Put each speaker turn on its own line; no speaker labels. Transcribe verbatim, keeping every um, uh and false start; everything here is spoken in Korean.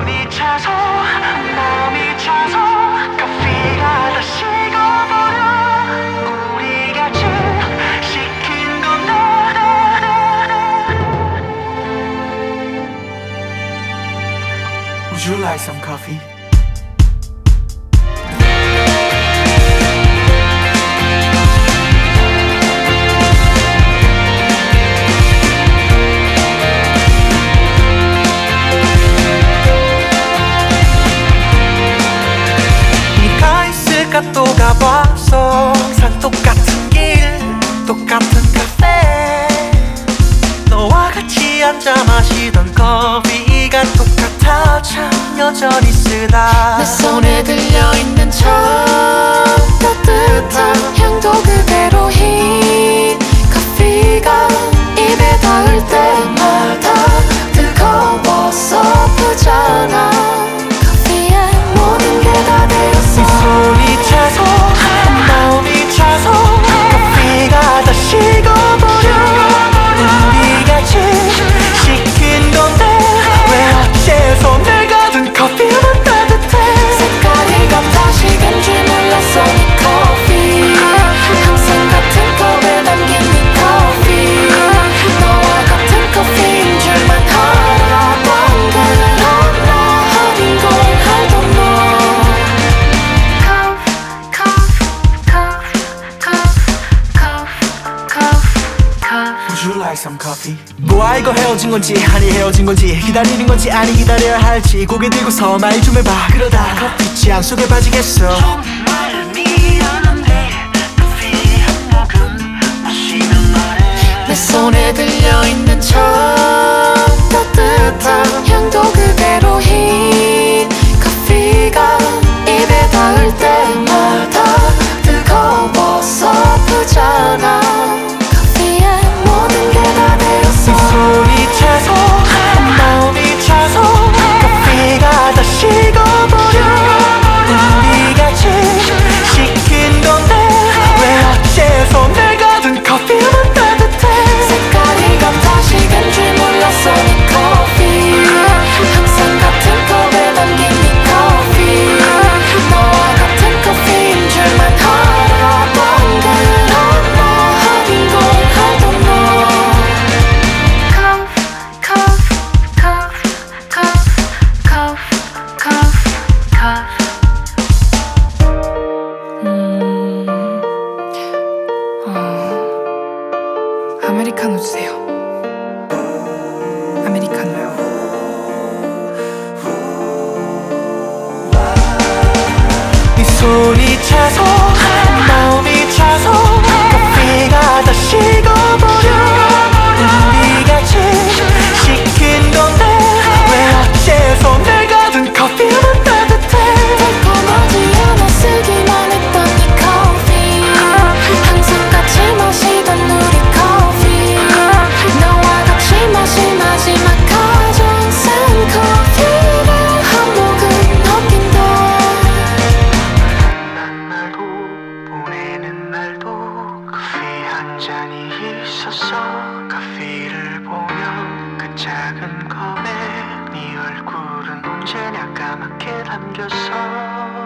손이 차서 마음이 차서 커피가 다 식어버려. 우리 같이 시킨 건데. Would you like some coffee? 또 가봤어. 항상 똑같은 길 똑같은 카페. 너와 같이 앉아 마시던 커피가 똑같아. 참 여전히 쓰다.
내 손에 들려있는 저 따뜻한 향도 그대로인 커피가 입에 닿을 때마다 뜨거워서 아프잖아. 커피에 모든 게 다 되었어.
네 손이 차서 마음이 차서 커피가 다 식어버려. 우리 같이 시킨 건데 왜 어째서 내 가든 커피만 따뜻해.
색깔이 같아 식은 줄 몰랐어. 네 커피 항상 같은 컵에 담긴 네 커피. 너와 같은 커피인 줄만 알아. 방금 나 어린 걸 I don't know.
Would you like some coffee? 뭐야 이거 헤어진 건지 아니 헤어진 건지 기다리는 건지 아니 기다려야 할지 고개 들고서 말 좀 해봐. 그러다 커피 취향 속에 빠지겠어. 정말 미안한데 커피 한 모금 마시면 말해.
내 손에 들려있는 저 따뜻한 향도 그대로인 커피가 입에 닿을 때마다 뜨거워서 아프잖아. 커피에 모든 게 다 되었어.
네 손이 차서 마음이 차서 커피가 다 식어버려. 우리 같이 시킨 건데 왜 어째서 내 가든 커피만 따뜻해.
색깔이 같아 식은 줄 몰랐어. 네 커피 항상 같은 컵에 담긴 네 커피. 너와 같은 커피인 줄만 알아. 방금 나 어린 걸 I don't know. 음, 어, 아메리카노 주세요. 아메리카노요.
네 손이 차서 마음이 차서 커피가 다 식어버려. 우리 같이 시킨 건데 왜 어째서 내 가든 커피만 따뜻해.
달콤하지 않아 쓰기만 했던 네 커피. 항상 같이 마시던 우리 커피. 너와 같이 마신 마지막 가장 센 커피를 한 모금 넘긴다.
난 날도 보내는 날도 커피 한 잔이 있었어. 커피를 보면 그 작은 컵에 네 얼굴은 언제나 까맣게 담겼어.